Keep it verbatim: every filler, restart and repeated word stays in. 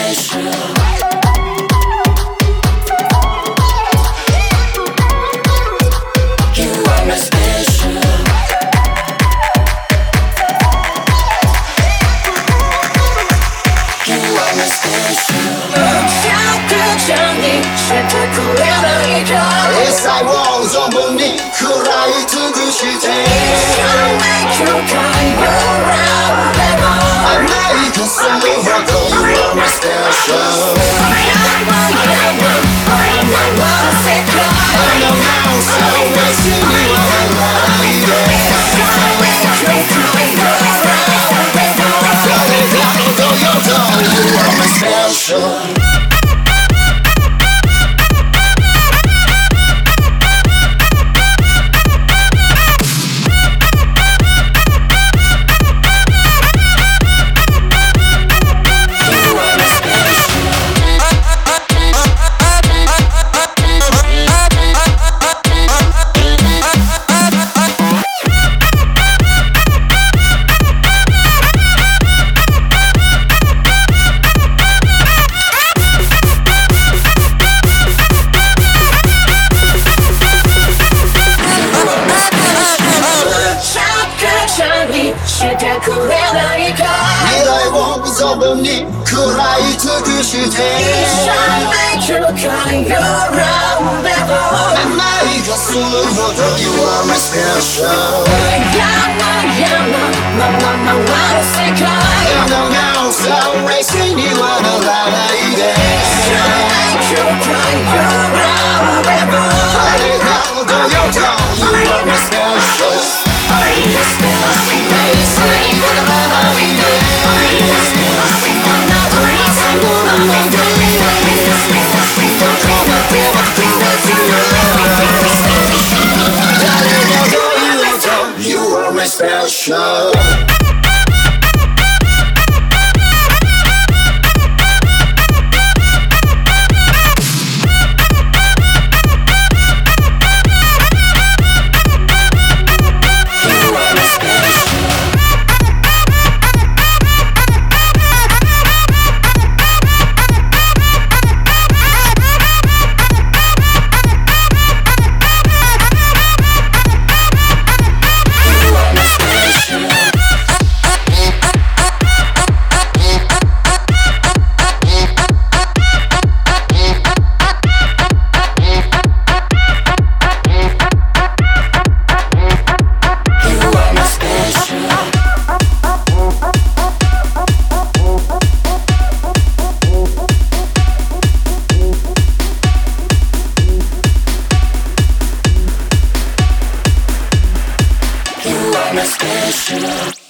special. You are my special. You are my special. 想你却太苦了的一个，也在我中不你苦来突苦是谁？想每个看有让爱我，每一个生活都 You are my special。让我让我让我 say goodbye。I know now so I see you are alive。想每个看有让爱我，都有都 You are my special。是太苦了的一刻，你来我走不你苦来突苦是谁？想每个看有让爱我，每一个生活都 You are my special。让我让我让我让我 say goodbye。I know now so racing you are the light。想每个看有让爱我，每一个都有都 You are my special。Are you special？You are my special。You are my special.